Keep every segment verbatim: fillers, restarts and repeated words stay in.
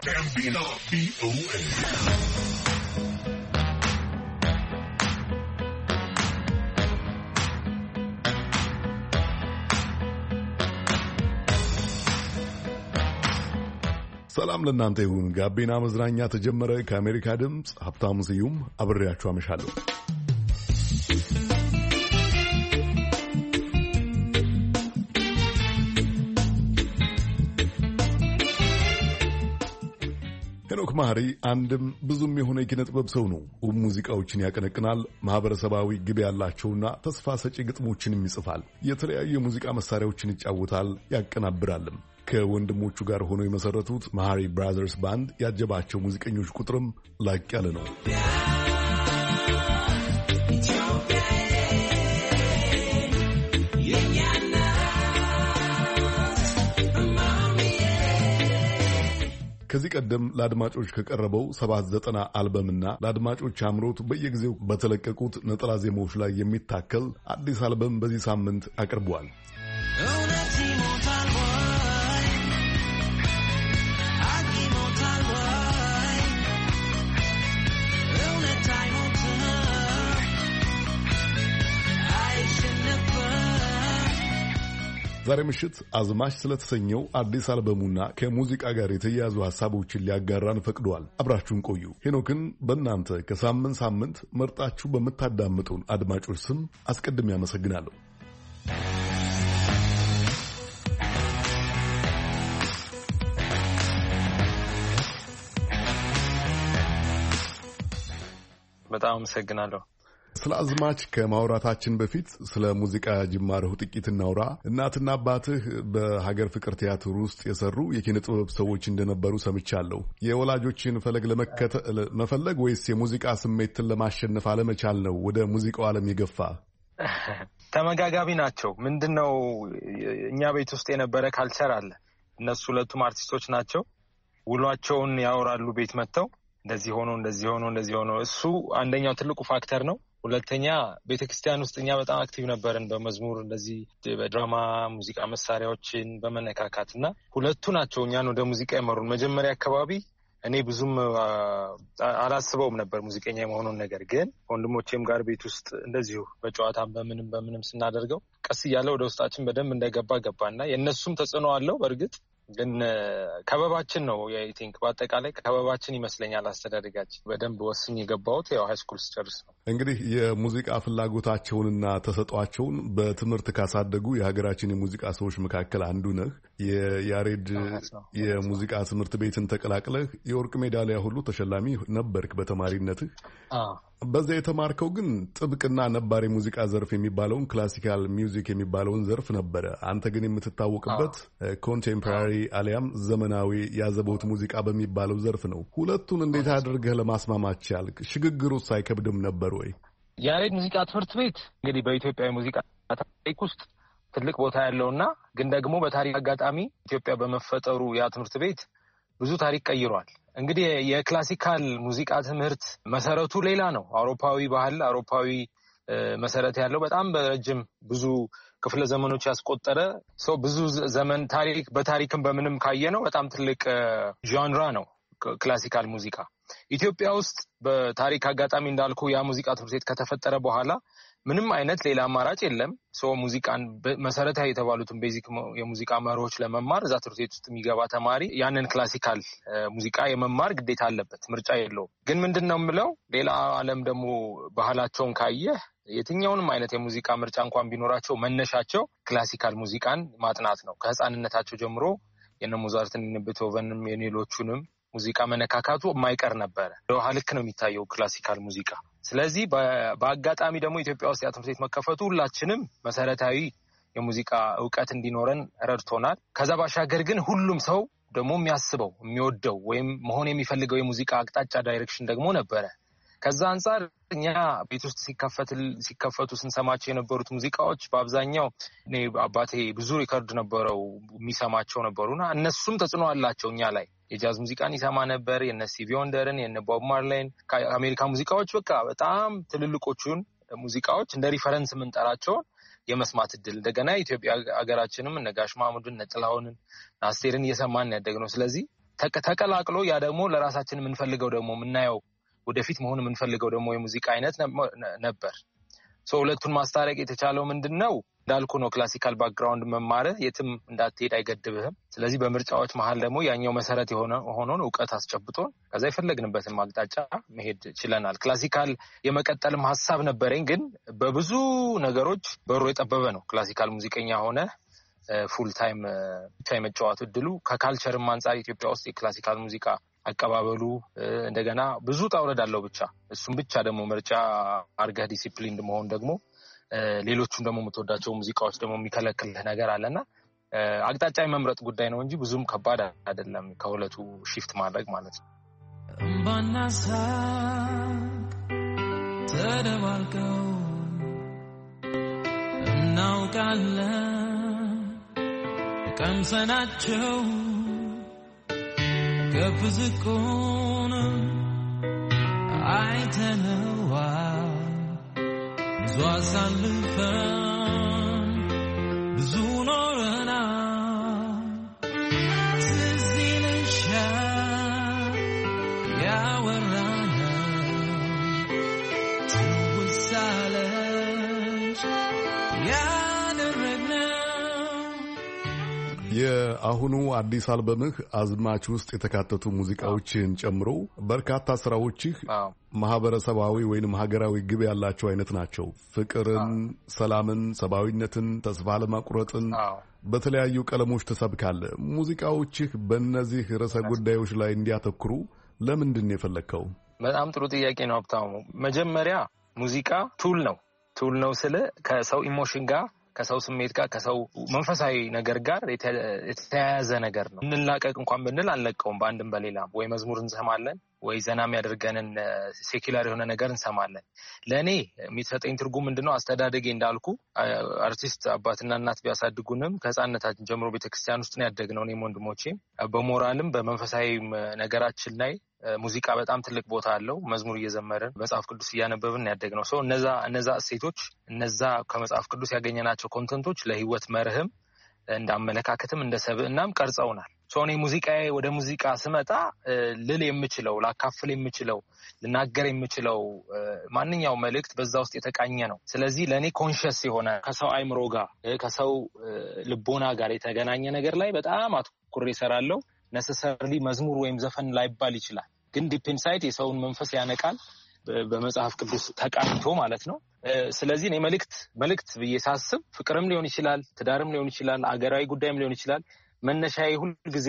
ጋቢና ቪኦኤ ሰላም ለእናንተ ይሁን። ጋቢና መዝናኛ ተጀመረ። ከአሜሪካ ድምፅ ሀብታሙ ስዩም አብሬያችሁ አመሻለሁ። ሄኖክ ማህሪ አንድም ብዙም የሆነ የኪነ ጥበብ ሰው ነው። ውብ ሙዚቃዎችን ያቀነቅናል። ማህበረሰባዊ ግብ ያላቸውና ተስፋ ሰጪ ግጥሞችንም ይጽፋል። የተለያዩ የሙዚቃ መሳሪያዎችን ይጫወታል፣ ያቀናብራልም። ከወንድሞቹ ጋር ሆነው የመሰረቱት ማህሪ ብራዘርስ ባንድ ያጀባቸው ሙዚቀኞች ቁጥርም ላቅ ያለ ነው። ከዚህ ቀደም ለአድማጮች ከቀረበው ሰባት ዘጠና አልበምና ለአድማጮች አምሮት በየጊዜው በተለቀቁት ነጠላ ዜማዎች ላይ የሚታከል አዲስ አልበም በዚህ ሳምንት አቅርቧል። ዛሬ ምሽት አዝማች ስለተሰኘው አዲስ አልበሙና ከሙዚቃ ጋር የተያያዙ ሐሳቦችን ሊያጋራን ፈቅዷል። አብራችሁን ቆዩ። ሄኖክን በእናንተ ከሳምንት ሳምንት መርጣችሁ በምታዳምጡን አድማጮች ስም አስቀድሜ ያመሰግናለሁ። በጣም አመሰግናለሁ። ስለ አዝማች ከማውራታችን በፊት ስለ ሙዚቃ ጅማሬው ጥቂት እናውራ። እናትና አባትህ በሀገር ፍቅር ቲያትር ውስጥ የሰሩ የኪነ ጥበብ ሰዎች እንደነበሩ ሰምቻለሁ። የወላጆችን ፈለግ ለመከተል መፈለግ ወይስ የሙዚቃ ስሜትን ለማሸነፍ አለመቻል ነው ወደ ሙዚቃው ዓለም የገፋ? ተመጋጋቢ ናቸው። ምንድነው እኛ ቤት ውስጥ የነበረ ካልቸር አለ። እነሱ ሁለቱም አርቲስቶች ናቸው። ውሏቸውን ያወራሉ ቤት መጥተው እንደዚህ ሆኖ እንደዚህ ሆኖ እንደዚህ ሆኖ። እሱ አንደኛው ትልቁ ፋክተር ነው። ሁለተኛ ቤተክርስቲያን ውስጥ እኛ በጣም አክቲቭ ነበርን በመዝሙር እንደዚህ በድራማ ሙዚቃ መሳሪያዎችን በመነካካትና ሁለቱ ናቸው እኛን ወደ ሙዚቃ የመሩን። መጀመሪያ አካባቢ እኔ ብዙም አላስበውም ነበር ሙዚቀኛ የመሆኑን ነገር፣ ግን ወንድሞቼም ጋር ቤት ውስጥ እንደዚሁ በጨዋታም በምንም በምንም ስናደርገው ቀስ እያለ ወደ ውስጣችን በደንብ እንደገባ ገባና የእነሱም ተጽዕኖ አለው። በእርግጥ ግን ከበባችን ነው አይ ቲንክ በአጠቃላይ ከበባችን ይመስለኛል አስተዳደጋችን በደንብ ወስኝ የገባሁት ያው ሃይ ስኩል ስጨርስ ነው። እንግዲህ የሙዚቃ ፍላጎታቸውንና ተሰጧቸውን በትምህርት ካሳደጉ የሀገራችን የሙዚቃ ሰዎች መካከል አንዱ ነህ። የያሬድ የሙዚቃ ትምህርት ቤትን ተቀላቅለህ የወርቅ ሜዳሊያ ሁሉ ተሸላሚ ነበርክ በተማሪነትህ። በዛ የተማርከው ግን ጥብቅና ነባር የሙዚቃ ዘርፍ የሚባለውን ክላሲካል ሚውዚክ የሚባለውን ዘርፍ ነበረ። አንተ ግን የምትታወቅበት ኮንቴምፖራሪ አሊያም ዘመናዊ ያዘቦት ሙዚቃ በሚባለው ዘርፍ ነው። ሁለቱን እንዴት አድርገህ ለማስማማት ቻልክ? ሽግግሩስ አይከብድም ነበር ወይ? ያሬድ ሙዚቃ ትምህርት ቤት እንግዲህ በኢትዮጵያ ሙዚቃ ታሪክ ውስጥ ትልቅ ቦታ ያለውና ግን ደግሞ በታሪክ አጋጣሚ ኢትዮጵያ በመፈጠሩ ያ ትምህርት ቤት ብዙ ታሪክ ቀይሯል። እንግዲህ የክላሲካል ሙዚቃ ትምህርት መሰረቱ ሌላ ነው። አውሮፓዊ ባህል፣ አውሮፓዊ መሰረት ያለው በጣም በረጅም ብዙ ክፍለ ዘመኖች ያስቆጠረ ሰው ብዙ ዘመን ታሪክ በታሪክም በምንም ካየነው በጣም ትልቅ ዣንራ ነው ክላሲካል ሙዚቃ። ኢትዮጵያ ውስጥ በታሪክ አጋጣሚ እንዳልኩ ያ ሙዚቃ ትምህርት ቤት ከተፈጠረ በኋላ ምንም አይነት ሌላ አማራጭ የለም። ሰው ሙዚቃን መሰረታዊ የተባሉትን ቤዚክ የሙዚቃ መርሆች ለመማር እዛ ትምህርት ቤት ውስጥ የሚገባ ተማሪ ያንን ክላሲካል ሙዚቃ የመማር ግዴታ አለበት፣ ምርጫ የለውም። ግን ምንድነው የምለው ሌላ ዓለም ደግሞ ባህላቸውን ካየህ የትኛውንም አይነት የሙዚቃ ምርጫ እንኳን ቢኖራቸው መነሻቸው ክላሲካል ሙዚቃን ማጥናት ነው። ከህፃንነታቸው ጀምሮ የነ ሞዛርትን የነ ቤቶቨንም የሌሎቹንም ሙዚቃ መነካካቱ የማይቀር ነበረ። ለውሃ ልክ ነው የሚታየው ክላሲካል ሙዚቃ። ስለዚህ በአጋጣሚ ደግሞ ኢትዮጵያ ውስጥ ያ ትምህርት ቤት መከፈቱ ሁላችንም መሰረታዊ የሙዚቃ ዕውቀት እንዲኖረን ረድቶናል። ከዛ ባሻገር ግን ሁሉም ሰው ደግሞ የሚያስበው የሚወደው ወይም መሆን የሚፈልገው የሙዚቃ አቅጣጫ ዳይሬክሽን ደግሞ ነበረ። ከዛ አንጻር እኛ ቤት ውስጥ ሲከፈት ሲከፈቱ ስንሰማቸው የነበሩት ሙዚቃዎች በአብዛኛው እኔ አባቴ ብዙ ሪከርድ ነበረው የሚሰማቸው ነበሩና እነሱም ተጽዕኖ አላቸው እኛ ላይ። የጃዝ ሙዚቃን ይሰማ ነበር፣ የነ ስቲቪ ወንደርን፣ የነ ቦብ ማርሌን፣ ከአሜሪካ ሙዚቃዎች በቃ በጣም ትልልቆቹን ሙዚቃዎች እንደ ሪፈረንስ የምንጠራቸውን የመስማት እድል እንደገና ኢትዮጵያ ሀገራችንም እነ ጋሽ ማሙድን እነ ጥላሁንን አስቴርን እየሰማን ያደግነው። ስለዚህ ተቀላቅሎ ያ ደግሞ ለራሳችን የምንፈልገው ደግሞ የምናየው ወደፊት መሆን የምንፈልገው ደግሞ የሙዚቃ አይነት ነበር። ሶ ሁለቱን ማስታረቅ የተቻለው ምንድነው እንዳልኩ ነው። ክላሲካል ባክግራውንድ መማር የትም እንዳትሄድ አይገድብህም። ስለዚህ በምርጫዎች መሃል ደግሞ ያኛው መሰረት የሆነ ሆኖን ዕውቀት አስጨብጦን ከዛ የፈለግንበትን ማቅጣጫ መሄድ ችለናል። ክላሲካል የመቀጠልም ሐሳብ ነበረኝ፣ ግን በብዙ ነገሮች በሩ የጠበበ ነው። ክላሲካል ሙዚቀኛ ሆነ ፉል ታይም ብቻ የመጫወት እድሉ ከካልቸርም አንጻር ኢትዮጵያ ውስጥ የክላሲካል ሙዚቃ አቀባበሉ እንደገና ብዙ ታውረድ አለው። ብቻ እሱም ብቻ ደግሞ ምርጫ አርገህ ዲሲፕሊን መሆን ደግሞ ሌሎቹም ደግሞ የምትወዳቸው ሙዚቃዎች ደግሞ የሚከለክልህ ነገር አለና አቅጣጫ የመምረጥ ጉዳይ ነው እንጂ ብዙም ከባድ አይደለም ከሁለቱ ሺፍት ማድረግ ማለት ነው። እምባናሳ ተደባልቀው እናውቃለን ቀምሰናቸው ከፍ ዝቁን አይተነዋል ብዙ አሳልፈን ብዙ ኖረናል ትዝ ይልሻል ያወራነው ትውስ አለሽ ያደረግነው። የአሁኑ አዲስ አልበምህ አዝማች ውስጥ የተካተቱ ሙዚቃዎችን ጨምሮ በርካታ ስራዎችህ ማህበረሰባዊ ወይንም ሀገራዊ ግብ ያላቸው አይነት ናቸው። ፍቅርን፣ ሰላምን፣ ሰብአዊነትን፣ ተስፋ ለማቁረጥን በተለያዩ ቀለሞች ተሰብካለህ። ሙዚቃዎችህ በእነዚህ ርዕሰ ጉዳዮች ላይ እንዲያተኩሩ ለምንድን ነው የፈለግከው? በጣም ጥሩ ጥያቄ ነው ሀብታሙ። መጀመሪያ ሙዚቃ ቱል ነው ቱል ነው ስለ ከሰው ኢሞሽን ጋር ከሰው ስሜት ጋር ከሰው መንፈሳዊ ነገር ጋር የተያያዘ ነገር ነው። እንላቀቅ እንኳን ብንል አንለቀውም። በአንድም በሌላም ወይ መዝሙር እንሰማለን ወይ ዘናም ያደርገንን ሴኩላር የሆነ ነገር እንሰማለን። ለእኔ የሚሰጠኝ ትርጉም ምንድነው? አስተዳደጌ እንዳልኩ አርቲስት አባትና እናት ቢያሳድጉንም ከህፃንነታችን ጀምሮ ቤተክርስቲያን ውስጥ ነው ያደግነው። እኔም ወንድሞቼም በሞራልም በመንፈሳዊ ነገራችን ላይ ሙዚቃ በጣም ትልቅ ቦታ አለው። መዝሙር እየዘመርን መጽሐፍ ቅዱስ እያነበብን ያደግነው ሰው እነዛ እነዛ እሴቶች እነዛ ከመጽሐፍ ቅዱስ ያገኘናቸው ኮንተንቶች ለህይወት መርህም እንዳመለካከትም እንደ ሰብዕናም ቀርጸውናል። ሶ እኔ ሙዚቃዬ ወደ ሙዚቃ ስመጣ ልል የምችለው ላካፍል የምችለው ልናገር የምችለው ማንኛውም መልእክት በዛ ውስጥ የተቃኘ ነው። ስለዚህ ለእኔ ኮንሽስ የሆነ ከሰው አይምሮ ጋር ከሰው ልቦና ጋር የተገናኘ ነገር ላይ በጣም አትኩሬ እሰራለሁ። ነሰሰርሊ መዝሙር ወይም ዘፈን ላይባል ይችላል፣ ግን ዲፕ ኢንሳይድ የሰውን መንፈስ ያነቃል በመጽሐፍ ቅዱስ ተቃኝቶ ማለት ነው። ስለዚህ እኔ መልእክት መልእክት ብዬ ሳስብ ፍቅርም ሊሆን ይችላል፣ ትዳርም ሊሆን ይችላል፣ አገራዊ ጉዳይም ሊሆን ይችላል። መነሻዬ ሁሉ ጊዜ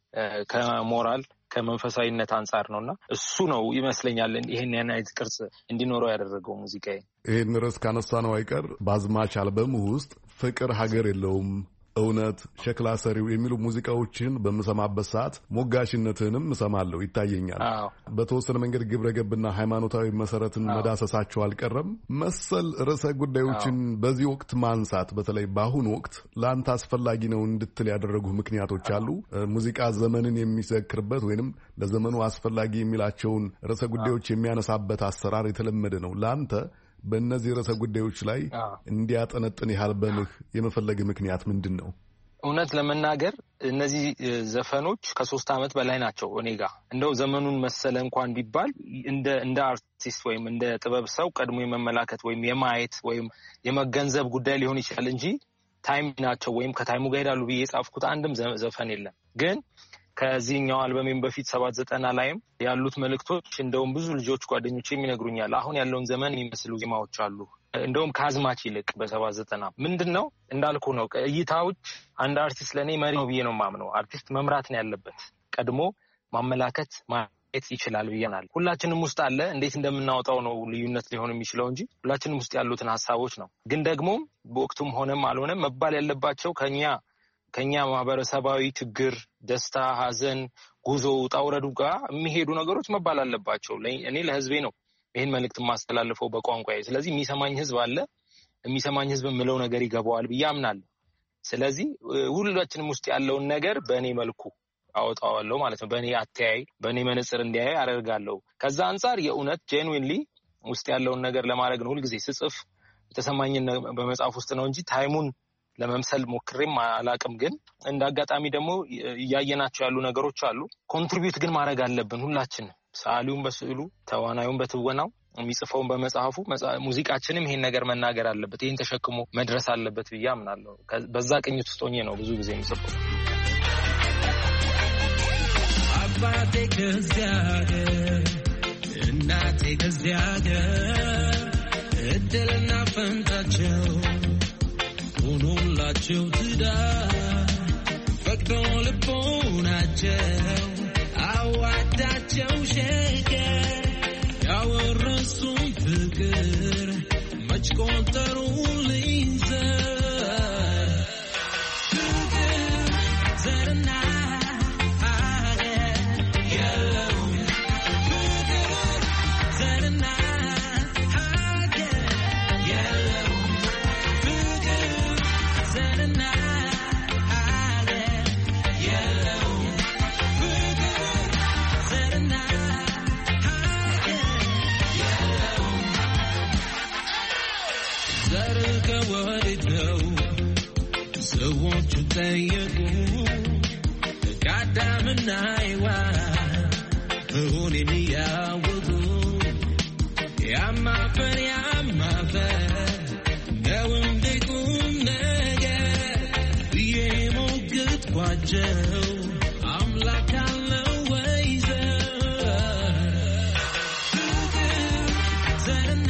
ከሞራል ከመንፈሳዊነት አንጻር ነውና እሱ ነው ይመስለኛል ይሄን አይነት ቅርጽ እንዲኖረው ያደረገው ሙዚቃዬ። ይሄን ርዕስ ካነሳ ነው አይቀር በአዝማች አልበም ውስጥ ፍቅር ሀገር የለውም፣ እውነት፣ ሸክላ ሰሪው የሚሉ ሙዚቃዎችን በምሰማበት ሰዓት ሞጋሽነትንም እሰማለሁ ይታየኛል። በተወሰነ መንገድ ግብረ ገብና ሃይማኖታዊ መሰረትን መዳሰሳቸው አልቀረም። መሰል ርዕሰ ጉዳዮችን በዚህ ወቅት ማንሳት በተለይ በአሁኑ ወቅት ለአንተ አስፈላጊ ነው እንድትል ያደረጉ ምክንያቶች አሉ? ሙዚቃ ዘመንን የሚዘክርበት ወይንም ለዘመኑ አስፈላጊ የሚላቸውን ርዕሰ ጉዳዮች የሚያነሳበት አሰራር የተለመደ ነው። ለአንተ በእነዚህ ርዕሰ ጉዳዮች ላይ እንዲያጠነጥን ያልበምህ የመፈለግ ምክንያት ምንድን ነው? እውነት ለመናገር እነዚህ ዘፈኖች ከሶስት ዓመት በላይ ናቸው እኔ ጋር። እንደው ዘመኑን መሰለ እንኳን ቢባል እንደ እንደ አርቲስት ወይም እንደ ጥበብ ሰው ቀድሞ የመመላከት ወይም የማየት ወይም የመገንዘብ ጉዳይ ሊሆን ይችላል እንጂ ታይም ናቸው ወይም ከታይሙ ጋር ሄዳሉ ብዬ የጻፍኩት አንድም ዘፈን የለም። ግን ከዚህኛው አልበሜም በፊት ሰባት ዘጠና ላይም ያሉት መልእክቶች እንደውም ብዙ ልጆች ጓደኞቼም ይነግሩኛል አሁን ያለውን ዘመን የሚመስሉ ዜማዎች አሉ እንደውም ከአዝማች ይልቅ በሰባት ዘጠና ምንድነው እንዳልኩ ነው። እይታዎች አንድ አርቲስት ለኔ መሪ ነው ብዬ ነው የማምነው። አርቲስት መምራት ነው ያለበት፣ ቀድሞ ማመላከት ማየት ይችላል ብዬናል። ሁላችንም ውስጥ አለ፣ እንዴት እንደምናወጣው ነው ልዩነት ሊሆን የሚችለው እንጂ ሁላችንም ውስጥ ያሉትን ሀሳቦች ነው። ግን ደግሞ በወቅቱም ሆነም አልሆነም መባል ያለባቸው ከኛ ከኛ ማህበረሰባዊ ችግር፣ ደስታ፣ ሀዘን፣ ጉዞ፣ ጣውረዱ ጋር የሚሄዱ ነገሮች መባል አለባቸው። እኔ ለህዝቤ ነው ይሄን መልእክት ማስተላልፈው በቋንቋዬ። ስለዚህ የሚሰማኝ ህዝብ አለ፣ የሚሰማኝ ህዝብ ምለው ነገር ይገባዋል ብዬ አምናለሁ። ስለዚህ ሁላችንም ውስጥ ያለውን ነገር በእኔ መልኩ አወጣዋለሁ ማለት ነው። በእኔ አተያይ በእኔ መነጽር እንዲያይ አደርጋለሁ። ከዛ አንጻር የእውነት ጄንዊንሊ ውስጥ ያለውን ነገር ለማድረግ ነው ሁልጊዜ ስጽፍ የተሰማኝን በመጽሐፍ ውስጥ ነው እንጂ ታይሙን ለመምሰል ሞክሬም አላቅም ግን እንዳጋጣሚ ደግሞ ያያየናቸው ያሉ ነገሮች አሉ ኮንትሪቢዩት ግን ማድረግ አለብን ሁላችንም ሰዓሊውን በስዕሉ ተዋናዩን በትወናው የሚጽፈውን በመጽሐፉ ሙዚቃችንም ይሄን ነገር መናገር አለበት ይሄን ተሸክሞ መድረስ አለበት ብዬ አምናለሁ በዛ ቅኝት ውስጥ ሆኜ ነው ብዙ ጊዜ የምጽፈው አባቴ ከዚያ ሀገር እናቴ ከዚያ ሀገር እድልና ፈንታቸው ሆኖላቸው ትዳር ፈቅዶ ልቦናቸው አዋዳቸው ሸገር ያወረሱኝ ፍቅር መች ቆጠሩልኝ ዘር ፍቅር ዘርና ጠየቁ ከአዳምና ሔዋን እሁንን ያወቁ ያማፈር ያማፈር ነው እንደ ቁም ነገር ብዬ ሞገትኳቸው አምላክ አለው ወይ ዘር ፍቅር ዘርና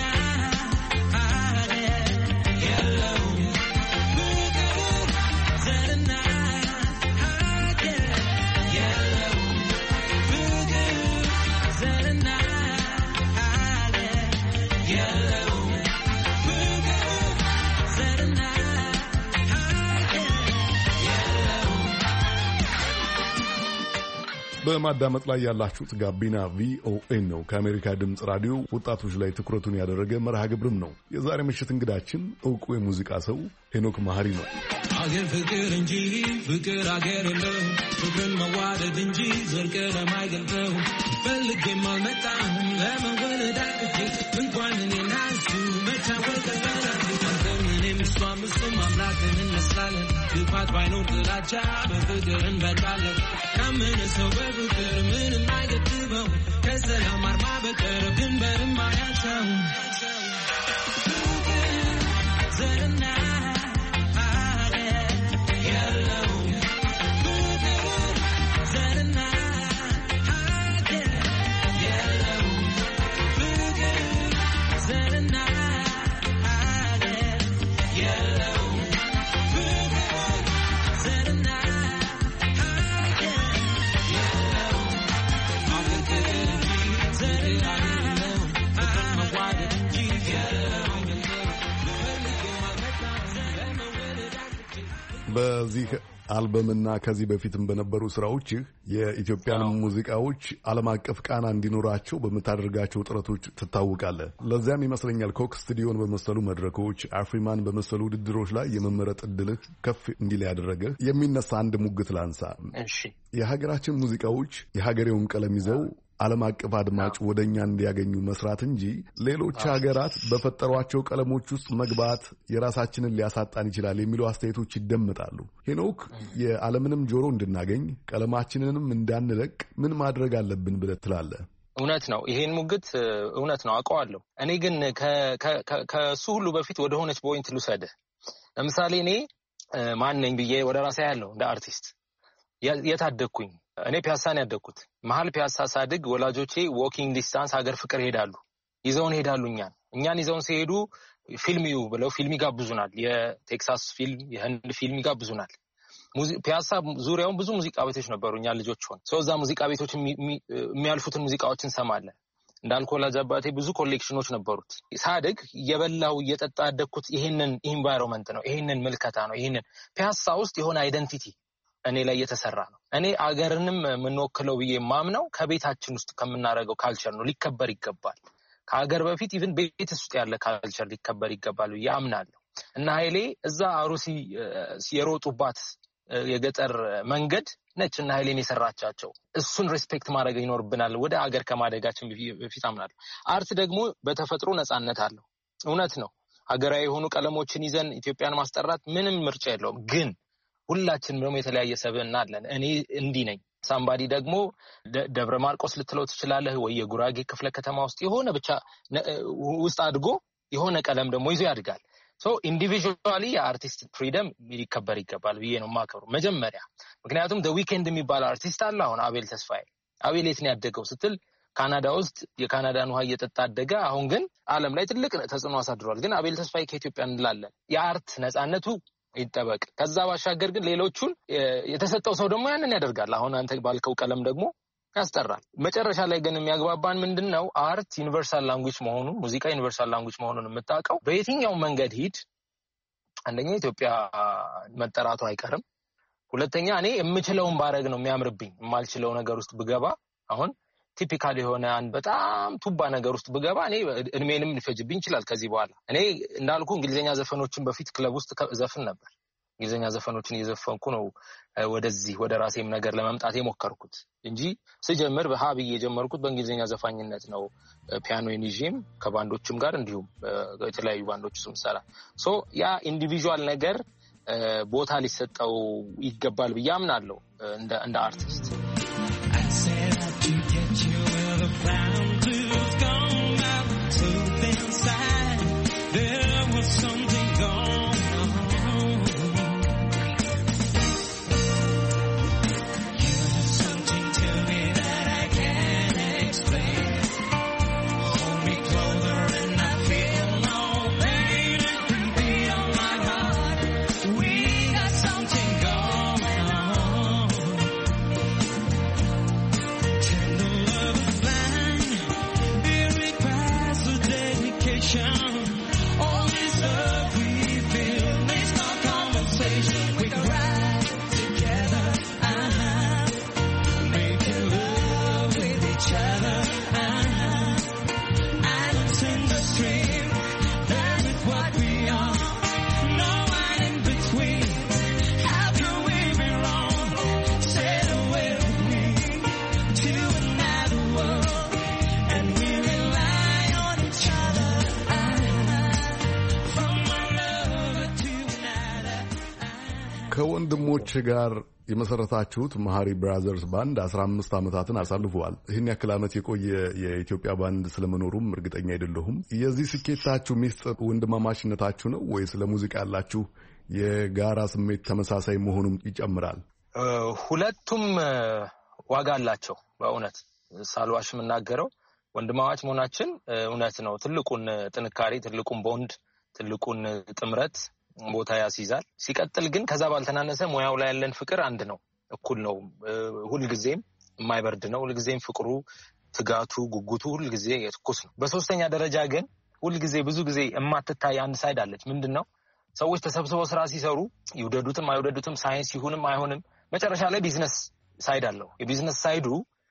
በማዳመጥ ላይ ያላችሁት ጋቢና ቪኦኤ ነው ከአሜሪካ ድምጽ ራዲዮ ወጣቶች ላይ ትኩረቱን ያደረገ መርሃ ግብርም ነው የዛሬ ምሽት እንግዳችን ዕውቁ የሙዚቃ ሰው ሄኖክ ማህሪ ነው አገር ፍቅር እንጂ ፍቅር አገር የለው ፍቅርን መዋደድ እንጂ ዘርቀ ለማይገልጠው ፈልጌም አልመጣሁም ለመወለድ አቅፌ እንኳን እኔና እሱ መቻወቅ እኔም እሷም እሱም አምላክን እንመስላለን ክፋት ባይኖር ጥላቻ በፍቅር እንበቃለን ያመነ ሰው በፍቅር ምንም አይገድበው ከሰላም አርማ በቀር ድንበርም አያሻው ዘርና በዚህ አልበምና ከዚህ በፊትም በነበሩ ስራዎችህ የኢትዮጵያን ሙዚቃዎች ዓለም አቀፍ ቃና እንዲኖራቸው በመታደርጋቸው ጥረቶች ትታወቃለህ። ለዚያም ይመስለኛል ኮክ ስቱዲዮን በመሰሉ መድረኮች አፍሪማን በመሰሉ ውድድሮች ላይ የመመረጥ ዕድልህ ከፍ እንዲል ያደረገ የሚነሳ አንድ ሙግት ላንሳ። እሺ የሀገራችን ሙዚቃዎች የሀገሬውን ቀለም ይዘው ዓለም አቀፍ አድማጭ ወደኛ እንዲያገኙ መስራት እንጂ ሌሎች ሀገራት በፈጠሯቸው ቀለሞች ውስጥ መግባት የራሳችንን ሊያሳጣን ይችላል የሚሉ አስተያየቶች ይደመጣሉ። ሄኖክ የዓለምንም ጆሮ እንድናገኝ ቀለማችንንም እንዳንለቅ ምን ማድረግ አለብን ብለህ ትላለህ? እውነት ነው። ይሄን ሙግት እውነት ነው አውቀዋለሁ። እኔ ግን ከሱ ሁሉ በፊት ወደ ሆነች ፖይንት ልውሰድህ። ለምሳሌ እኔ ማን ነኝ ብዬ ወደ ራሴ ያለው እንደ አርቲስት የታደግኩኝ እኔ ፒያሳን ያደግኩት መሃል ፒያሳ ሳድግ ወላጆቼ ዎኪንግ ዲስታንስ ሀገር ፍቅር ሄዳሉ ይዘውን ሄዳሉ እኛን እኛን ይዘውን ሲሄዱ ፊልም ይዩ ብለው ፊልም ይጋብዙናል የቴክሳስ ፊልም የህንድ ፊልም ይጋብዙናል ፒያሳ ዙሪያውን ብዙ ሙዚቃ ቤቶች ነበሩ እኛ ልጆች ሆነ ሰው እዛ ሙዚቃ ቤቶች የሚያልፉትን ሙዚቃዎችን ሰማለን እንዳልኩ ወላጅ አባቴ ብዙ ኮሌክሽኖች ነበሩት ሳድግ የበላው እየጠጣ ያደግኩት ይሄንን ኢንቫይሮንመንት ነው ይሄንን ምልከታ ነው ይሄንን ፒያሳ ውስጥ የሆነ አይደንቲቲ እኔ ላይ የተሰራ ነው እኔ አገርንም ምንወክለው ብዬ ማምነው ከቤታችን ውስጥ ከምናረጋው ካልቸር ነው ሊከበር ይገባል ከሀገር በፊት ኢቭን ቤት ውስጥ ያለ ካልቸር ሊከበር ይገባል ያምናለሁ እና ኃይሌ እዛ አሩሲ የሮጡባት የገጠር መንገድ ነች እና ኃይሌን የሰራቻቸው እሱን ሪስፔክት ማድረግ ይኖርብናል ወደ ሀገር ከማደጋችን በፊት አምናለሁ አርት ደግሞ በተፈጥሮ ነፃነት አለው እውነት ነው ሀገራዊ የሆኑ ቀለሞችን ይዘን ኢትዮጵያን ማስጠራት ምንም ምርጫ የለውም። ግን ሁላችንም ደግሞ የተለያየ ሰብዕና አለን። እኔ እንዲህ ነኝ፣ ሳምባዲ ደግሞ ደብረ ማርቆስ ልትለው ትችላለህ ወይ የጉራጌ ክፍለ ከተማ ውስጥ የሆነ ብቻ ውስጥ አድጎ የሆነ ቀለም ደግሞ ይዞ ያድጋል። ሶ ኢንዲቪጁዋሊ የአርቲስት ፍሪደም ሊከበር ይገባል ብዬ ነው የማከብረው መጀመሪያ። ምክንያቱም ዘ ዊኬንድ የሚባል አርቲስት አለ አሁን አቤል ተስፋዬ። አቤል የት ነው ያደገው ስትል ካናዳ ውስጥ የካናዳን ውሃ እየጠጣ አደገ። አሁን ግን ዓለም ላይ ትልቅ ተጽዕኖ አሳድሯል። ግን አቤል ተስፋዬ ከኢትዮጵያ እንላለን። የአርት ነጻነቱ ይጠበቅ። ከዛ ባሻገር ግን ሌሎቹን የተሰጠው ሰው ደግሞ ያንን ያደርጋል። አሁን አንተ ባልከው ቀለም ደግሞ ያስጠራል። መጨረሻ ላይ ግን የሚያግባባን ምንድነው? አርት ዩኒቨርሳል ላንጉዌጅ መሆኑን፣ ሙዚቃ ዩኒቨርሳል ላንጉዌጅ መሆኑን የምታውቀው በየትኛው መንገድ ሂድ፣ አንደኛ ኢትዮጵያ መጠራቱ አይቀርም። ሁለተኛ እኔ የምችለውን ባረግ ነው የሚያምርብኝ። የማልችለው ነገር ውስጥ ብገባ አሁን ቲፒካል የሆነ አንድ በጣም ቱባ ነገር ውስጥ ብገባ እኔ እድሜንም ሊፈጅብኝ ይችላል። ከዚህ በኋላ እኔ እንዳልኩ እንግሊዘኛ ዘፈኖችን በፊት ክለብ ውስጥ ዘፍን ነበር። እንግሊዘኛ ዘፈኖችን እየዘፈንኩ ነው ወደዚህ ወደ ራሴም ነገር ለመምጣት የሞከርኩት እንጂ ስጀምር በሃብዬ የጀመርኩት በእንግሊዘኛ ዘፋኝነት ነው። ፒያኖ ይዤም ከባንዶችም ጋር እንዲሁም የተለያዩ ባንዶች ውስጥ ሰራ ሶ ያ ኢንዲቪጁዋል ነገር ቦታ ሊሰጠው ይገባል ብዬ አምናለሁ እንደ እንደ አርቲስት። ከወንድሞች ጋር የመሰረታችሁት መሐሪ ብራዘርስ ባንድ አስራ አምስት ዓመታትን አሳልፈዋል። ይህን ያክል ዓመት የቆየ የኢትዮጵያ ባንድ ስለመኖሩም እርግጠኛ አይደለሁም። የዚህ ስኬታችሁ ሚስጥር ወንድማማችነታችሁ ነው ወይስ ለሙዚቃ ያላችሁ የጋራ ስሜት ተመሳሳይ መሆኑም ይጨምራል? ሁለቱም ዋጋ አላቸው። በእውነት ሳልዋሽ የምናገረው ወንድማማች መሆናችን እውነት ነው። ትልቁን ጥንካሬ፣ ትልቁን ቦንድ፣ ትልቁን ጥምረት ቦታ ያስይዛል። ሲቀጥል ግን ከዛ ባልተናነሰ ሙያው ላይ ያለን ፍቅር አንድ ነው፣ እኩል ነው። ሁልጊዜም የማይበርድ ነው። ሁልጊዜም ፍቅሩ፣ ትጋቱ፣ ጉጉቱ ሁልጊዜ ትኩስ ነው። በሶስተኛ ደረጃ ግን ሁልጊዜ ብዙ ጊዜ የማትታይ አንድ ሳይድ አለች። ምንድነው? ሰዎች ተሰብስበው ስራ ሲሰሩ ይውደዱትም አይውደዱትም፣ ሳይንስ ይሁንም አይሆንም፣ መጨረሻ ላይ ቢዝነስ ሳይድ አለው። የቢዝነስ ሳይዱ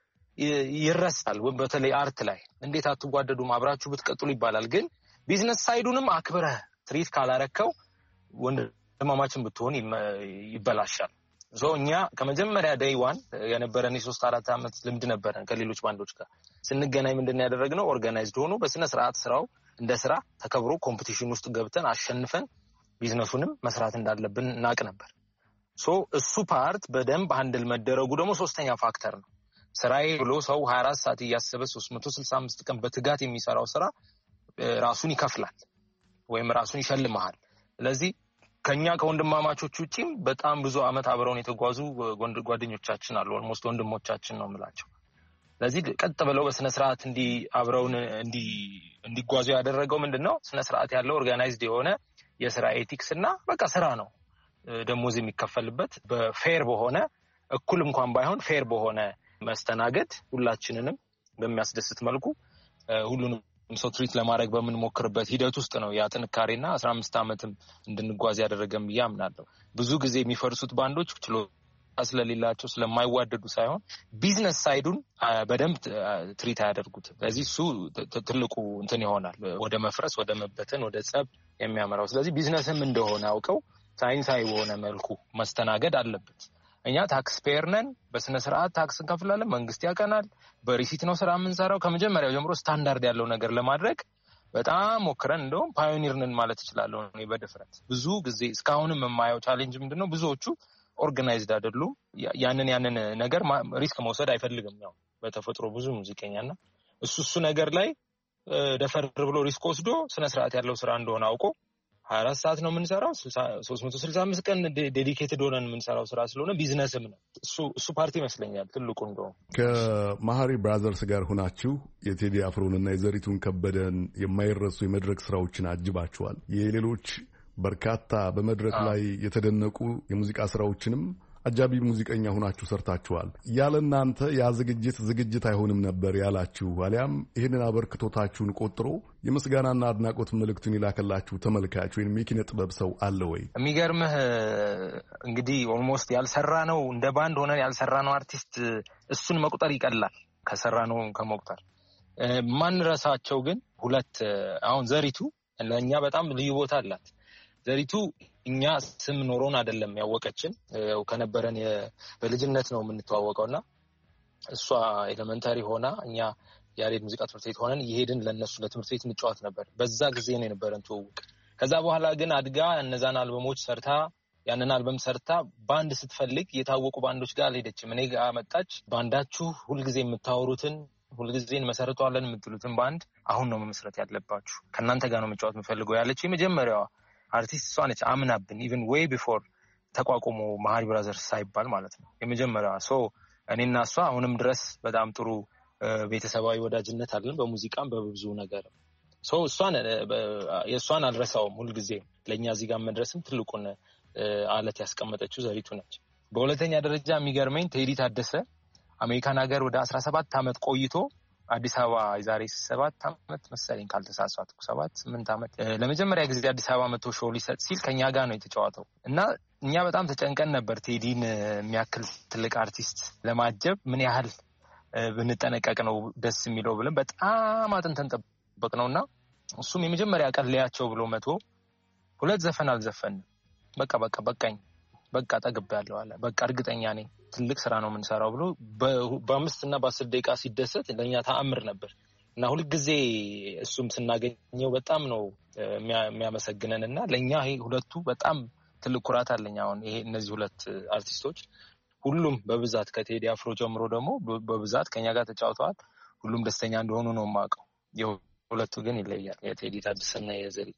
ይረሳል። በተለይ አርት ላይ እንዴት አትጓደዱም አብራችሁ ብትቀጥሉ ይባላል። ግን ቢዝነስ ሳይዱንም አክብረህ ትሪት ካላረከው ወንድማማችን ብትሆን ይበላሻል። ሶ እኛ ከመጀመሪያ ዴይ ዋን የነበረን የሶስት አራት ዓመት ልምድ ነበረን። ከሌሎች ባንዶች ጋር ስንገናኝ ምንድነው ያደረግነው? ኦርጋናይዝድ ሆኖ በስነ ስርዓት ስራው እንደ ስራ ተከብሮ ኮምፒቲሽን ውስጥ ገብተን አሸንፈን ቢዝነሱንም መስራት እንዳለብን እናቅ ነበር። ሶ እሱ ፓርት በደንብ ሃንድል መደረጉ ደግሞ ሶስተኛ ፋክተር ነው። ስራዬ ብሎ ሰው ሀያ አራት ሰዓት እያሰበ ሶስት መቶ ስልሳ አምስት ቀን በትጋት የሚሰራው ስራ ራሱን ይከፍላል ወይም ራሱን ይሸልማል። ስለዚህ ከኛ ከወንድማማቾች ውጪም በጣም ብዙ አመት አብረውን የተጓዙ ጓደኞቻችን አሉ። ኦልሞስት ወንድሞቻችን ነው የምላቸው። ስለዚህ ቀጥ ብለው በስነ ስርዓት እንዲ አብረውን እንዲ እንዲጓዙ ያደረገው ምንድነው? ስነ ስርዓት ያለው ኦርጋናይዝድ የሆነ የስራ ኤቲክስ እና በቃ ስራ ነው ደሞዝ የሚከፈልበት በፌር በሆነ እኩል እንኳን ባይሆን ፌር በሆነ መስተናገድ ሁላችንንም በሚያስደስት መልኩ ሁሉንም ሰው ትሪት ለማድረግ በምንሞክርበት ሂደት ውስጥ ነው ያ ጥንካሬና አስራ አምስት ዓመትም እንድንጓዝ ያደረገም ብዬ አምናለሁ። ብዙ ጊዜ የሚፈርሱት ባንዶች ችሎታ ስለሌላቸው ስለማይዋደዱ ሳይሆን ቢዝነስ ሳይዱን በደንብ ትሪት አያደርጉት። ስለዚህ እሱ ትልቁ እንትን ይሆናል ወደ መፍረስ፣ ወደ መበተን፣ ወደ ጸብ የሚያመራው። ስለዚህ ቢዝነስም እንደሆነ አውቀው ሳይንሳዊ በሆነ መልኩ መስተናገድ አለበት። እኛ ታክስ ፔየር ነን። በስነ ስርዓት ታክስ እንከፍላለን። መንግስት ያቀናል። በሪሲት ነው ስራ የምንሰራው። ከመጀመሪያው ጀምሮ ስታንዳርድ ያለው ነገር ለማድረግ በጣም ሞክረን እንደውም ፓዮኒር ነን ማለት እችላለሁ እኔ በድፍረት። ብዙ ጊዜ እስካሁንም የማየው ቻሌንጅ ምንድነው ብዙዎቹ ኦርጋናይዝድ አይደሉም። ያንን ያንን ነገር ሪስክ መውሰድ አይፈልግም። ያው በተፈጥሮ ብዙ ሙዚቀኛና እሱ እሱ ነገር ላይ ደፈር ብሎ ሪስክ ወስዶ ስነ ስርዓት ያለው ስራ እንደሆነ አውቆ ሀያ አራት ሰዓት ነው የምንሰራው፣ ሶስት መቶ ስልሳ አምስት ቀን ዴዲኬትድ ሆነን የምንሰራው ስራ ስለሆነ ቢዝነስም ነው። እሱ እሱ ፓርቲ ይመስለኛል ትልቁ እንደው ከማሃሪ ብራዘርስ ጋር ሆናችሁ የቴዲ አፍሮንና የዘሪቱን ከበደን የማይረሱ የመድረክ ስራዎችን አጅባችኋል። የሌሎች በርካታ በመድረክ ላይ የተደነቁ የሙዚቃ ስራዎችንም አጃቢ ሙዚቀኛ ሆናችሁ ሰርታችኋል። ያለ እናንተ ያ ዝግጅት ዝግጅት አይሆንም ነበር ያላችሁ አሊያም ይህንን አበርክቶታችሁን ቆጥሮ የምስጋናና አድናቆት መልእክቱን ይላከላችሁ ተመልካች ወይም የኪነ ጥበብ ሰው አለ ወይ? የሚገርምህ እንግዲህ ኦልሞስት ያልሰራ ነው እንደ ባንድ ሆነን ያልሰራ ነው አርቲስት እሱን መቁጠር ይቀላል ከሰራ ነው ከመቁጠር። ማንረሳቸው ግን ሁለት አሁን ዘሪቱ ለእኛ በጣም ልዩ ቦታ አላት። ዘሪቱ እኛ ስም ኖሮን አይደለም ያወቀችን፣ ከነበረን በልጅነት ነው የምንተዋወቀውና እሷ ኤሌመንታሪ ሆና እኛ ያሬድ ሙዚቃ ትምህርት ቤት ሆነን እየሄድን ለነሱ ለትምህርት ቤት እንጫወት ነበር። በዛ ጊዜ ነው የነበረን ትውውቅ። ከዛ በኋላ ግን አድጋ እነዛን አልበሞች ሰርታ ያንን አልበም ሰርታ ባንድ ስትፈልግ የታወቁ ባንዶች ጋር አልሄደችም። እኔ ጋር መጣች። ባንዳችሁ ሁልጊዜ የምታወሩትን ሁልጊዜ እንመሰርተዋለን የምትሉትን ባንድ አሁን ነው መመስረት ያለባችሁ፣ ከእናንተ ጋር ነው መጫወት የምፈልገው ያለች የመጀመሪያዋ አርቲስት እሷ ነች። አምናብን ኢቨን ዌይ ቢፎር ተቋቁሞ ማሃሪ ብራዘርስ ሳይባል ማለት ነው የመጀመሪያዋ። ሶ እኔና እሷ አሁንም ድረስ በጣም ጥሩ ቤተሰባዊ ወዳጅነት አለን፣ በሙዚቃም በብዙ ነገር። ሶ እሷን የእሷን አልረሳውም ሁልጊዜ። ለእኛ እዚህ ጋር መድረስም ትልቁን አለት ያስቀመጠችው ዘሪቱ ነች። በሁለተኛ ደረጃ የሚገርመኝ ቴዲ ታደሰ አሜሪካን ሀገር ወደ አስራ ሰባት ዓመት ቆይቶ አዲስ አበባ የዛሬ ሰባት ዓመት መሰለኝ ካልተሳሳትኩ ሰባት ስምንት ዓመት ለመጀመሪያ ጊዜ አዲስ አበባ መቶ ሾው ሊሰጥ ሲል ከኛ ጋር ነው የተጫወተው እና እኛ በጣም ተጨንቀን ነበር። ቴዲን የሚያክል ትልቅ አርቲስት ለማጀብ ምን ያህል ብንጠነቀቅ ነው ደስ የሚለው ብለን በጣም አጥንተን ጠበቅ ነውና እሱም የመጀመሪያ ቀን ሊያቸው ብሎ መቶ ሁለት ዘፈን አልዘፈንም። በቃ በቃ በቃኝ በቃ ጠግቤያለሁ አለ። በቃ እርግጠኛ ነኝ ትልቅ ስራ ነው የምንሰራው ብሎ በአምስት እና በአስር ደቂቃ ሲደሰት ለእኛ ተአምር ነበር እና ሁልጊዜ እሱም ስናገኘው በጣም ነው የሚያመሰግነን እና ለእኛ ይሄ ሁለቱ በጣም ትልቅ ኩራት አለኝ። አሁን ይሄ እነዚህ ሁለት አርቲስቶች ሁሉም በብዛት ከቴዲ አፍሮ ጀምሮ ደግሞ በብዛት ከኛ ጋር ተጫውተዋል። ሁሉም ደስተኛ እንደሆኑ ነው የማውቀው። የሁለቱ ግን ይለያል፣ የቴዲ ታደሰና የዘሪቱ።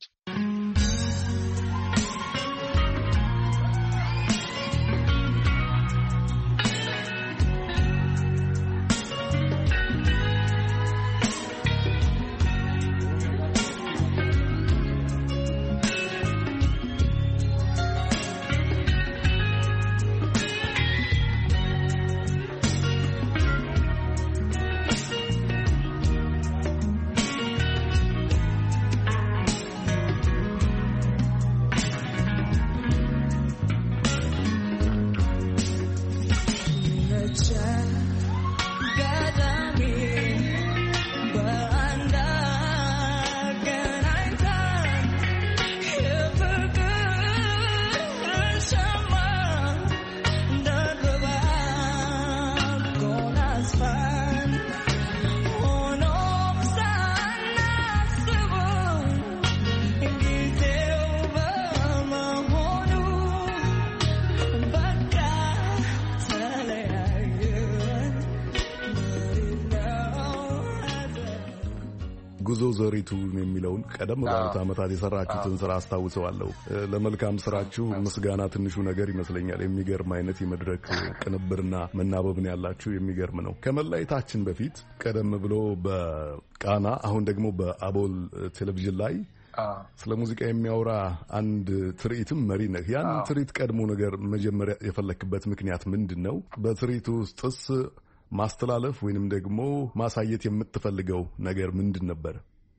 ጉዞ ዘሪቱ የሚለውን ቀደም ባሉት ዓመታት የሰራችሁትን ስራ አስታውሰዋለሁ። ለመልካም ስራችሁ ምስጋና ትንሹ ነገር ይመስለኛል። የሚገርም አይነት የመድረክ ቅንብርና መናበብን ያላችሁ የሚገርም ነው። ከመለየታችን በፊት ቀደም ብሎ በቃና አሁን ደግሞ በአቦል ቴሌቪዥን ላይ ስለ ሙዚቃ የሚያወራ አንድ ትርኢትም መሪ ነህ። ያን ትርኢት ቀድሞ ነገር መጀመሪያ የፈለክበት ምክንያት ምንድን ነው? በትርኢቱ ውስጥስ ማስተላለፍ ወይንም ደግሞ ማሳየት የምትፈልገው ነገር ምንድን ነበር?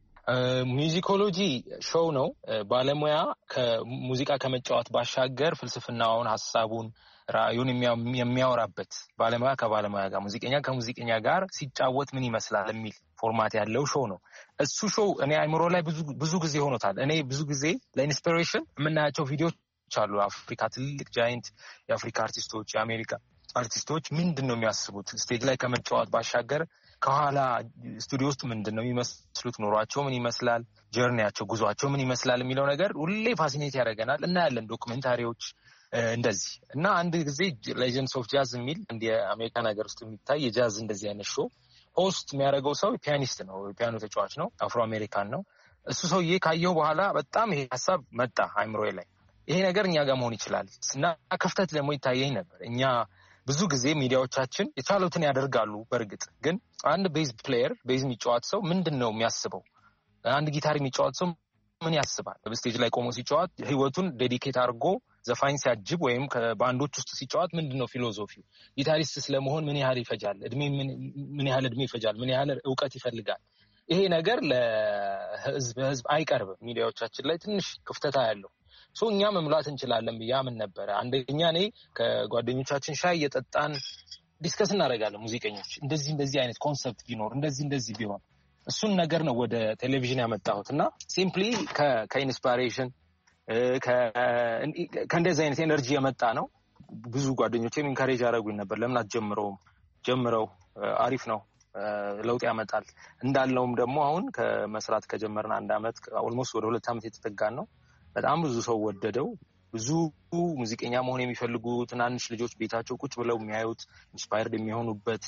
ሙዚኮሎጂ ሾው ነው። ባለሙያ ከሙዚቃ ከመጫወት ባሻገር ፍልስፍናውን፣ ሐሳቡን፣ ራእዩን የሚያወራበት ባለሙያ ከባለሙያ ጋር፣ ሙዚቀኛ ከሙዚቀኛ ጋር ሲጫወት ምን ይመስላል የሚል ፎርማት ያለው ሾው ነው። እሱ ሾው እኔ አይምሮ ላይ ብዙ ብዙ ጊዜ ሆኖታል። እኔ ብዙ ጊዜ ለኢንስፒሬሽን የምናያቸው ቪዲዮዎች አሉ። አፍሪካ ትልቅ ጃይንት የአፍሪካ አርቲስቶች የአሜሪካ አርቲስቶች ምንድነው የሚያስቡት ስቴጅ ላይ ከመጫወት ባሻገር ከኋላ ስቱዲዮ ውስጥ ምንድነው የሚመስሉት ኑሯቸው ምን ይመስላል ጀርኒያቸው ጉዟቸው ምን ይመስላል የሚለው ነገር ሁሌ ፋሲኔት ያደርገናል እና ያለን ዶክመንታሪዎች እንደዚህ እና አንድ ጊዜ ሌጀንድስ ኦፍ ጃዝ የሚል እንደ አሜሪካ ነገር ውስጥ የሚታይ የጃዝ እንደዚህ አይነት ሾው ሆስት የሚያደርገው ሰው ፒያኒስት ነው ፒያኖ ተጫዋች ነው አፍሮ አሜሪካን ነው እሱ ሰውዬ ካየው በኋላ በጣም ይሄ ሐሳብ መጣ አይምሮዬ ላይ ይሄ ነገር እኛ ጋር መሆን ይችላል እና ክፍተት ደግሞ ይታየኝ ነበር እኛ ብዙ ጊዜ ሚዲያዎቻችን የቻሉትን ያደርጋሉ በርግጥ ግን አንድ ቤዝ ፕሌየር ቤዝ የሚጫወት ሰው ምንድነው የሚያስበው አንድ ጊታር የሚጫወት ሰው ምን ያስባል በስቴጅ ላይ ቆሞ ሲጫወት ህይወቱን ዴዲኬት አድርጎ ዘፋኝ ሲያጅብ ወይም ከባንዶች ውስጥ ሲጫወት ምንድነው ፊሎሶፊው ጊታሪስት ስለመሆን ምን ያህል ይፈጃል እድሜ ምን ያህል እድሜ ይፈጃል ምን ያህል ዕውቀት ይፈልጋል ይሄ ነገር ለህዝብ ህዝብ አይቀርብም ሚዲያዎቻችን ላይ ትንሽ ክፍተታ ያለው ሶ እኛ መምላት እንችላለን ብያምን ነበር አንደኛ እኔ ከጓደኞቻችን ሻይ እየጠጣን ዲስከስ እናደርጋለን ሙዚቀኞች እንደዚህ እንደዚህ አይነት ኮንሰፕት ቢኖር እንደዚህ እንደዚህ ቢሆን እሱን ነገር ነው ወደ ቴሌቪዥን ያመጣሁትና ሲምፕሊ ከኢንስፓይሬሽን ከእንደዚህ አይነት ኤነርጂ የመጣ ነው ብዙ ጓደኞቼም ኢንካሬጅ ያደረጉኝ ነበር ለምን አትጀምረውም ጀምረው አሪፍ ነው ለውጥ ያመጣል እንዳለውም ደግሞ አሁን ከመስራት ከጀመርን አንድ አመት ኦልሞስት ወደ ሁለት አመት የተጠጋን ነው በጣም ብዙ ሰው ወደደው ብዙ ሙዚቀኛ መሆን የሚፈልጉ ትናንሽ ልጆች ቤታቸው ቁጭ ብለው የሚያዩት ኢንስፓየርድ የሚሆኑበት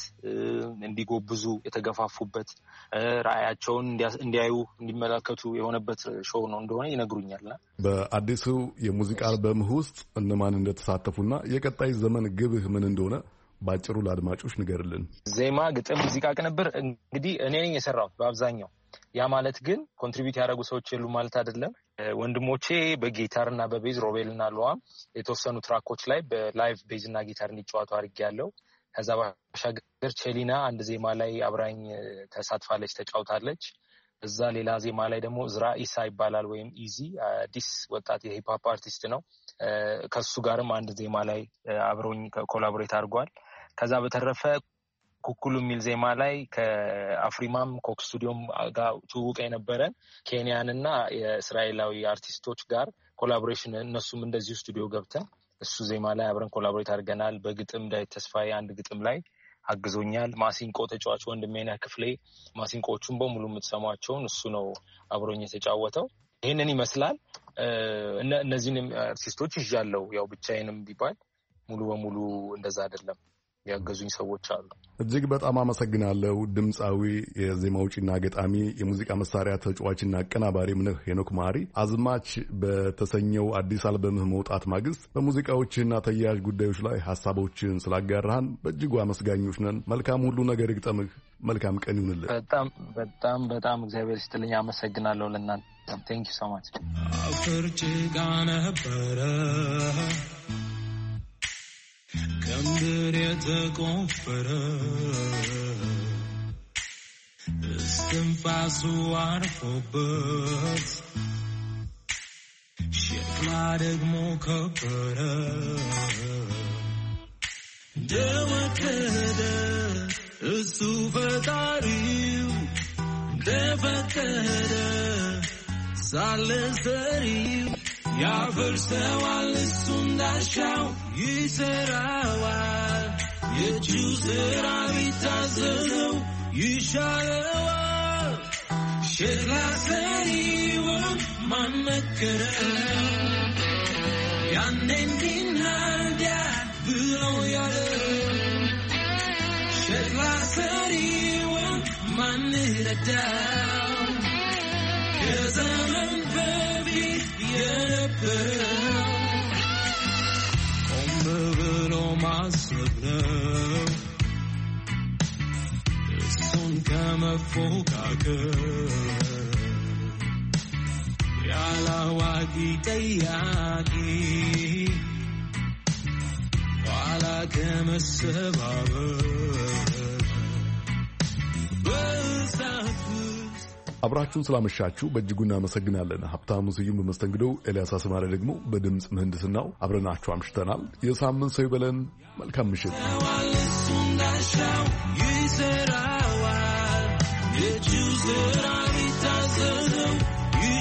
እንዲጎብዙ የተገፋፉበት ራያቸውን እንዲያዩ እንዲመለከቱ የሆነበት ሾው ነው እንደሆነ ይነግሩኛልና በአዲሱ የሙዚቃ አልበም ውስጥ እነማን እንደተሳተፉና የቀጣይ ዘመን ግብህ ምን እንደሆነ ባጭሩ ለአድማጮች ንገርልን ዜማ ግጥም ሙዚቃ ቅንብር እንግዲህ እኔ ነኝ የሰራሁት በአብዛኛው ያ ማለት ግን ኮንትሪቢዩት ያደረጉ ሰዎች የሉ ማለት አይደለም ወንድሞቼ በጊታርና በቤዝ ሮቤልና ሎዋም የተወሰኑ ትራኮች ላይ በላይቭ ቤዝና ጊታር እንዲጫወቱ አድርጌያለሁ ከዛ ባሻገር ቼሊና አንድ ዜማ ላይ አብራኝ ተሳትፋለች ተጫውታለች እዛ ሌላ ዜማ ላይ ደግሞ ዝራ ኢሳ ይባላል ወይም ኢዚ አዲስ ወጣት የሂፕ ሆፕ አርቲስት ነው ከሱ ጋርም አንድ ዜማ ላይ አብሮኝ ኮላቦሬት አድርጓል ከዛ በተረፈ ኩኩሉ ሚል ዜማ ላይ ከአፍሪማም ኮክ ስቱዲዮም ጋር ትውውቅ የነበረን ኬንያንና የእስራኤላዊ አርቲስቶች ጋር ኮላቦሬሽን እነሱም እንደዚሁ ስቱዲዮ ገብተን እሱ ዜማ ላይ አብረን ኮላቦሬት አድርገናል በግጥም ዳዊት ተስፋዬ አንድ ግጥም ላይ አግዞኛል ማሲንቆ ተጫዋች ወንድሜና ክፍሌ ማሲንቆቹን በሙሉ የምትሰማቸውን እሱ ነው አብሮኝ የተጫወተው ይሄንን ይመስላል እነዚህንም አርቲስቶች ይዣለው ያው ብቻዬንም ቢባል ሙሉ በሙሉ እንደዛ አይደለም ያገዙኝ ሰዎች አሉ እጅግ በጣም አመሰግናለሁ ድምጻዊ የዜማ ውጪና ገጣሚ የሙዚቃ መሳሪያ ተጫዋችና አቀናባሪ ምነህ ሄኖክ ማሪ አዝማች በተሰኘው አዲስ አልበምህ መውጣት ማግስት በሙዚቃዎችና ተያያዥ ጉዳዮች ላይ ሐሳቦችን ስላጋራህን በእጅጉ አመስጋኞች ነን መልካም ሁሉ ነገር ይግጠምህ መልካም ቀን ይሁንልህ በጣም በጣም በጣም እግዚአብሔር ይስጥልኝ አመሰግናለሁ ለእናንተ thank you so much አፍርጭ ጋር ነበረ ከምድር የተቆፈረ እስትንፋሱ አርፎበት ሸክላ ደግሞ ከበረ እንደወደደ እሱ ፈጣሪው እንደፈቀደ ሳለ ሰሪው ያፈርሰዋል እሱ እንዳሻው ይሰራዋል የእጁ ስራ ቢታዘዘው ይሻለዋል ሸክላ ሰሪውን ማን መከረው ያኔ እንዲናድያ ብሎ ያለው ሸክላ ሰሪውን ማን ረዳው ከዘመን በፊት የነበረው ቆም ብሎ ማሰብ ነው እሱን ከመፎካከር ያላዋቂ ጠያቂ ኋላ ከመሰባበር አብራችሁን ስላመሻችሁ በእጅጉ እናመሰግናለን። ሀብታሙ ስዩም በመስተንግዶው፣ ኤልያስ አስማረ ደግሞ በድምፅ ምህንድስናው አብረናችሁ አምሽተናል። የሳምንት ሰው ይበለን። መልካም ምሽት።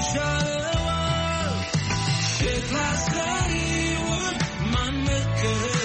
Class,